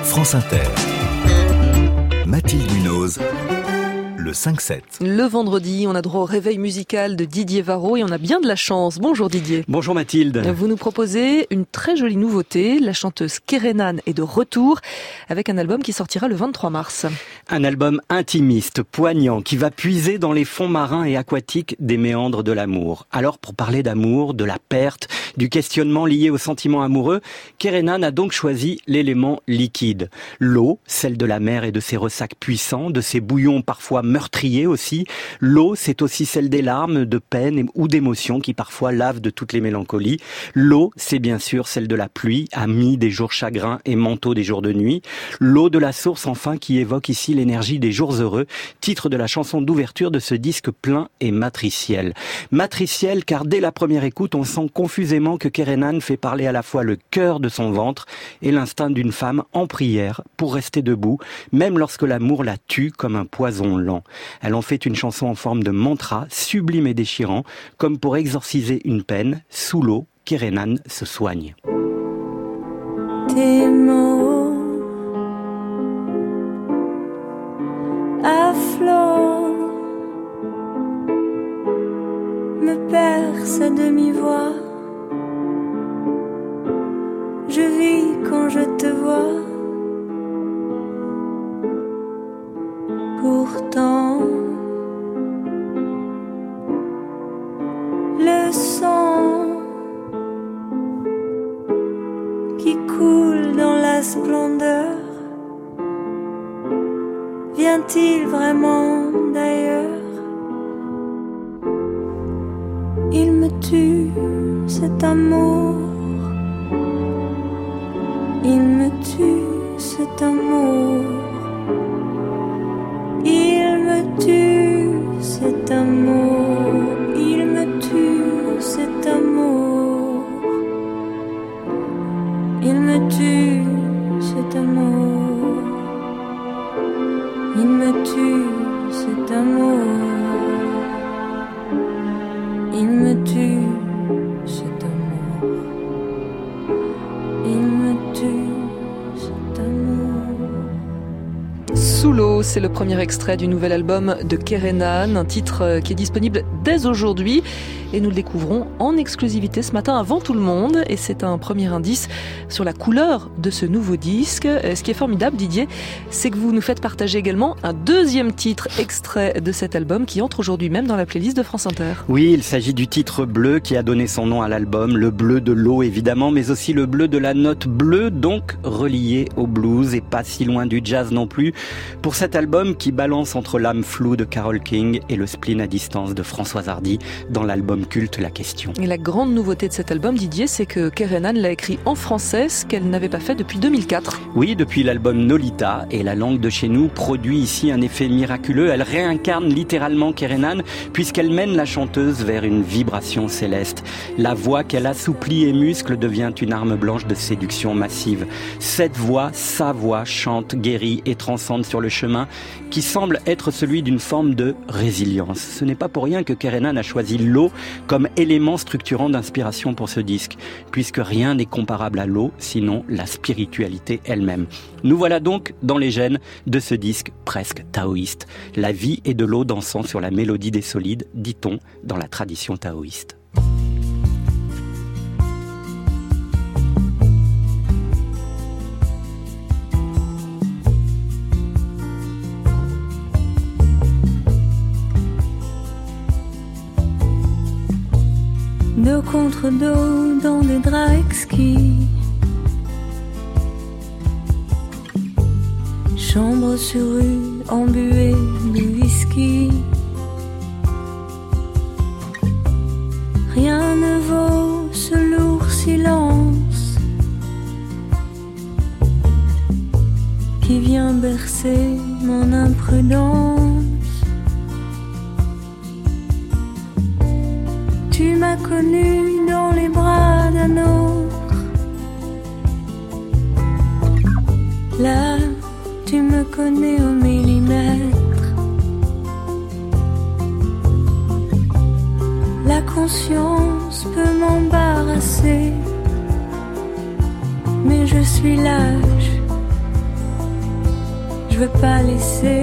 France Inter. Mathilde Munoz. Le 5-7. Le vendredi, on a droit au réveil musical de Didier Varro et on a bien de la chance. Bonjour Didier. Bonjour Mathilde. Vous nous proposez une très jolie nouveauté. La chanteuse Kerenan est de retour avec un album qui sortira le 23 mars. Un album intimiste, poignant, qui va puiser dans les fonds marins et aquatiques des méandres de l'amour. Alors pour parler d'amour, de la perte, du questionnement lié aux sentiments amoureux, Kerenan a donc choisi l'élément liquide. L'eau, celle de la mer et de ses ressacs puissants, de ses bouillons parfois meurtrier aussi. L'eau, c'est aussi celle des larmes, de peine ou d'émotions qui parfois lavent de toutes les mélancolies. L'eau, c'est bien sûr celle de la pluie, amie des jours chagrins et manteau des jours de nuit. L'eau de la source, enfin, qui évoque ici l'énergie des jours heureux, titre de la chanson d'ouverture de ce disque plein et matriciel. Matriciel, car dès la première écoute, on sent confusément que Kerenan fait parler à la fois le cœur de son ventre et l'instinct d'une femme en prière pour rester debout, même lorsque l'amour la tue comme un poison lent. Elle en fait une chanson en forme de mantra, sublime et déchirant, comme pour exorciser une peine. Sous l'eau, Kerenan se soigne. Tes mots à flot me percent à demi-voix. Je vis quand je te vois. Pourtant, le sang qui coule dans la splendeur vient-il vraiment d'ailleurs? Il me tue, cet amour. Il me tue, cet amour. Il me tue, cet amour. Il me tue, cet amour. Il me tue, cet amour. Il me tue, cet amour. Il me tue, cet amour. Il me tue, cet amour. Sous l'eau, c'est le premier extrait du nouvel album de Kerenan, un titre qui est disponible dès aujourd'hui et nous le découvrons en exclusivité ce matin avant tout le monde et c'est un premier indice sur la couleur de ce nouveau disque. Ce qui est formidable Didier, c'est que vous nous faites partager également un deuxième titre extrait de cet album qui entre aujourd'hui même dans la playlist de France Inter. Oui, il s'agit du titre Bleu qui a donné son nom à l'album, le bleu de l'eau évidemment, mais aussi le bleu de la note bleue, donc relié au blues et pas si loin du jazz non plus. Pour cet album qui balance entre l'âme floue de Carole King et le spleen à distance de Françoise Hardy dans l'album culte La Question. Et la grande nouveauté de cet album, Didier, c'est que Kerenan l'a écrit en français, ce qu'elle n'avait pas fait depuis 2004. Oui, depuis l'album Nolita, et la langue de chez nous produit ici un effet miraculeux. Elle réincarne littéralement Kerenan puisqu'elle mène la chanteuse vers une vibration céleste. La voix qu'elle assouplit et muscle devient une arme blanche de séduction massive. Cette voix, sa voix, chante, guérit et transcende sur le chemin qui semble être celui d'une forme de résilience. Ce n'est pas pour rien que Kerenan a choisi l'eau comme élément structurant d'inspiration pour ce disque, puisque rien n'est comparable à l'eau, sinon la spiritualité elle-même. Nous voilà donc dans les gènes de ce disque presque taoïste. La vie est de l'eau dansant sur la mélodie des solides, dit-on, dans la tradition taoïste. Dos contre dos dans des draps exquis. Chambre sur rue embuée de whisky. Rien ne vaut ce lourd silence qui vient bercer mon imprudence. Tu m'as connu dans les bras d'un autre. Là, tu me connais au millimètre. La conscience peut m'embarrasser, mais je suis lâche veux pas laisser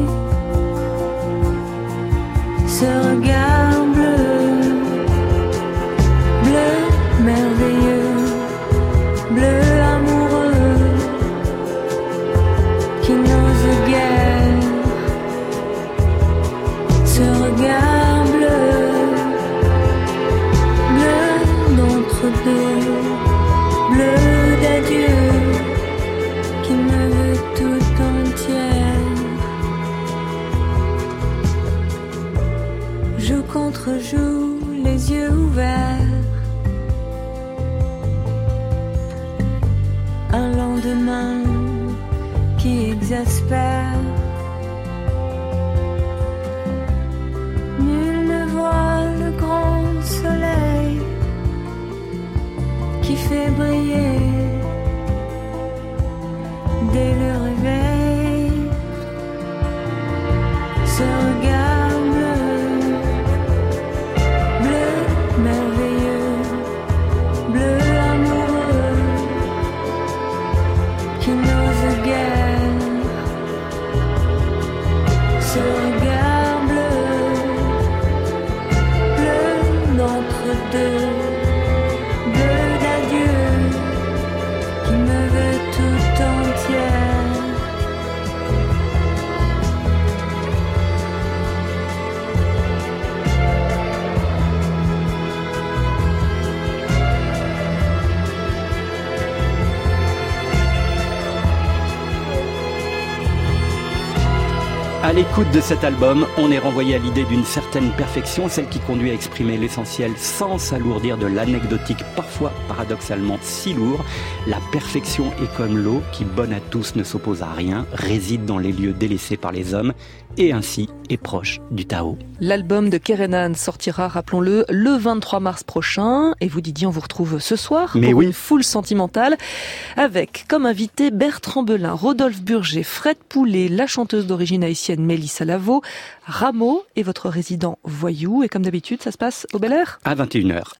ce regard bleu, bleu merveilleux, bleu amoureux, qui n'ose guère. Ce regard bleu, bleu d'entre-deux, bleu d'adieu, qui me veut tout entière. Joue contre joue, les yeux ouverts. Un lendemain qui exaspère. Nul ne voit le grand soleil qui fait briller dès le réveil ce regard bleu, bleu merveilleux, bleu amoureux, qui n'ose guère. Ce regard bleu, bleu d'entre-deux, bleu d'adieu, qui me veut tout entière. À l'écoute de cet album, on est renvoyé à l'idée d'une certaine perfection, celle qui conduit à exprimer l'essentiel sans s'alourdir de l'anecdotique, parfois paradoxalement si lourd. La perfection est comme l'eau qui, bonne à tous, ne s'oppose à rien, réside dans les lieux délaissés par les hommes et ainsi est proche du Tao. L'album de Kerenan sortira, rappelons-le, le 23 mars prochain. Et vous, Didier, on vous retrouve ce soir pour une foule sentimentale avec comme invité Bertrand Belin, Rodolphe Burger, Fred Poulet, la chanteuse d'origine haïtienne Mélissa Lavo, Rameau et votre résident Voyou. Et comme d'habitude, ça se passe au Bel Air ? À 21h.